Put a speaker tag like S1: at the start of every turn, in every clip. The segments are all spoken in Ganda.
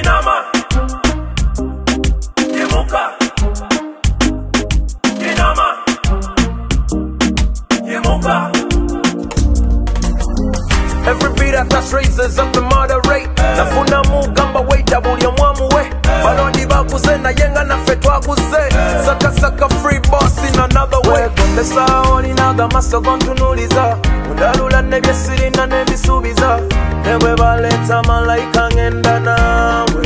S1: Inama Yemuka Inama Yemuka. Every beat I touch raises up the murder rate. Nafuna mugamba waita buli omwamu we. Balodi bakuze na yenga na fetwa kuze. Saka saka free boss in another way. Kondesa olinaga maso kontunuliza. Mundalula nebyesirina nebisubiza. Newe baleta malaika ngenda nawe.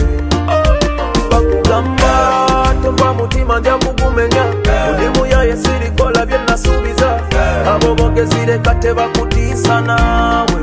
S1: Bakugamba tomba mutima nja kugumenya. Mulimu ya yesiri kola bye nasubiza. Abo bogezire kate bakutiisa nawe.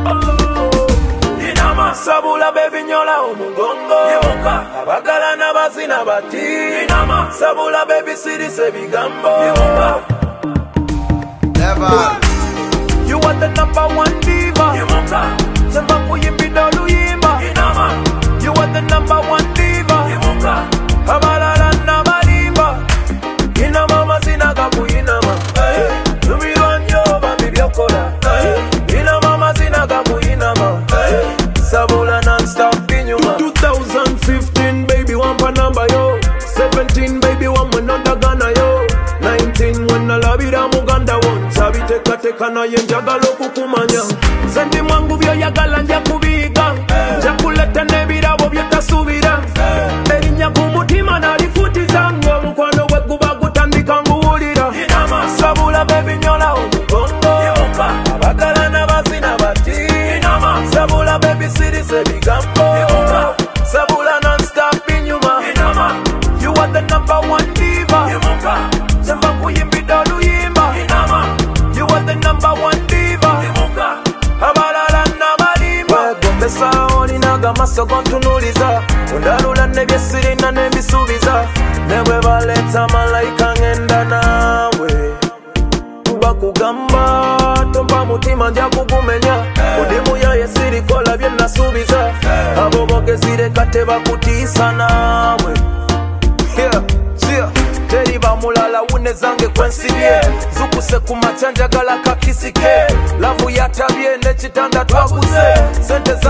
S1: Inama sabula baby nyola omugongo Yemuka abagala n'abazina bati Inama sabula baby sirise bigambo Yemuka.
S2: Never.
S1: You are the #1 diva Yemuka. Semba kuyimbida oluyimba Inama. You are the #1 diva Yemuka. Abalala n'abalimba Inama mazina gakuyinama Lumirwa nnyo bambi byokola Inama mazina gakuyinama Sabula non-stop inyuma 2015 baby wampa number yo 17 baby wamwe nondagana yo 19 when nalabira muganda won sabiteka naye njagala okukumanya zendi mwangu byoyagala nja kubiga nja kuleta n'ebirabo byetasubira erinnya ku mutima nalifutiza ng'omukwano gwe guba gutandika nguwulira sabula baby nyola omugongo abagala n'abazina bati sabula baby sirise bigambo sabula non-stop inyuma you are the #1 diva semba kuyimbida oluyimba you are the #1 diva abalala n'abalimba gombesa olinaga maso gontunuliza ondalula nebyesirina nebisubiza nebwe baleta malaika ngenda nawe bakugamba tompa mutima nja kugumenya mulimu ya yesiri kola bye nasubiza abo bogezire kate bakutiisa nawe teri bamulala wune zange kwensibye zukuse ku macha njagala kakisike lavu yatabye n'ekitanda twaguze sente